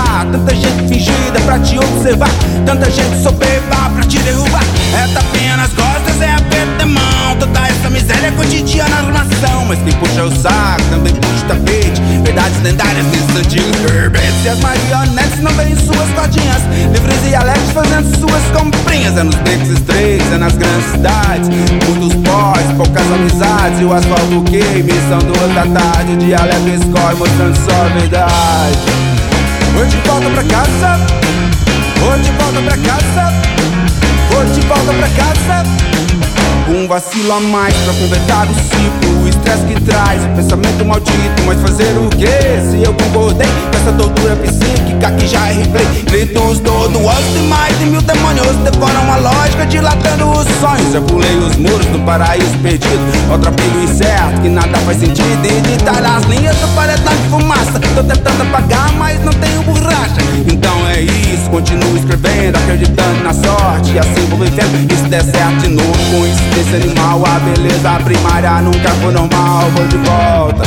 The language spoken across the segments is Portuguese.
ajudar. Tanta gente fingida pra te observar, tanta gente soberba pra te derrubar. É tapinha nas costas, é aperto de mão, toda essa miséria cotidiana na armação. Mas quem puxa o saco também puxa o tapete, verdades lendárias nesses antigos verbetes. E as marionetes não veem suas cordinhas, livres e alegres fazendo suas comprinhas. É nos becos estreitos, é nas grandes cidades, muitos pós, poucas amizades. E o asfalto queima, são 2 da tarde, o dialeto escorre mostrando só a verdade. Vou de volta pra casa, vou de volta pra casa, vou de volta pra casa. Um vacilo a mais pra completar o ciclo, o estresse que traz, o pensamento maldito. Mas fazer o quê? Se eu concordei com essa tortura psíquica que já é replay. Gritos tortuosos e mais de 1000 demônios devoram a lógica, dilatando os sonhos. Eu pulei os muros do paraíso perdido, ao tropilho incerto que nada faz sentido. E ditar as linhas do paredão de fumaça, tô tentando apagar, mas não tenho borracha. Então é isso, continuo escrevendo, acreditando na sorte, e assim vou vivendo. E se der certo de novo, coincidência animal, a beleza primária nunca foi normal. Vou de volta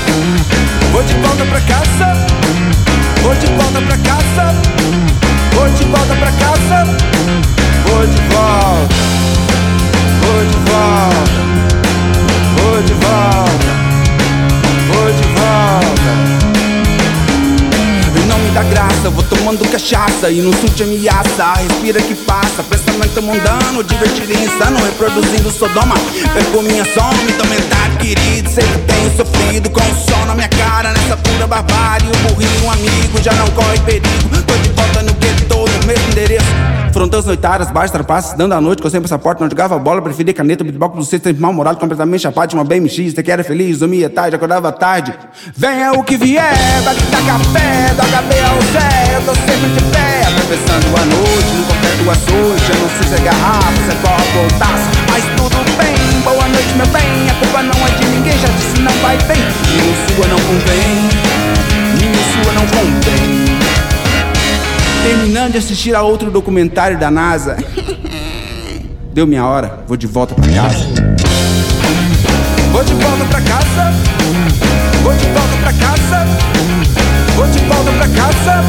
pra casa, vou de volta pra casa, vou de volta pra casa, vou de volta, vou de volta, vou de volta, vou de volta. Em nome da graça, vou tomando cachaça e no sul te ameaça. Respira que passa, pensamento mundano, divertido e insano, reproduzindo Sodoma. Perco minha sombra, mentalidade querido. Sei que tenho sofrido com o sol na minha cara, nessa pura barbárie. O burrinho, um amigo, já não corre perigo. Tô de volta no gueto, no mesmo endereço. Frontões noitadas, baixos trapaços, dando a noite, com sem passaporte, não jogava bola, preferia caneta, beatbox pro sexto, sempre mal-humorado, completamente chapado, tinha uma BMX, até que era feliz, dormia tarde, acordava tarde. Venha o que vier, daqui tá café, do HB ao Zé, eu tô sempre de pé, atravessando a noite, no qualquer do açoite, eu não sei se é garrafa, se é copo ou taça, mas tudo bem, boa noite meu bem, a culpa não é de ninguém, já disse não vai bem, minha sua não convém, minha sua não convém. Terminando de assistir a outro documentário da NASA. Deu minha hora, vou de volta pra casa. Vou de volta pra casa, vou de volta pra casa, vou de volta pra casa,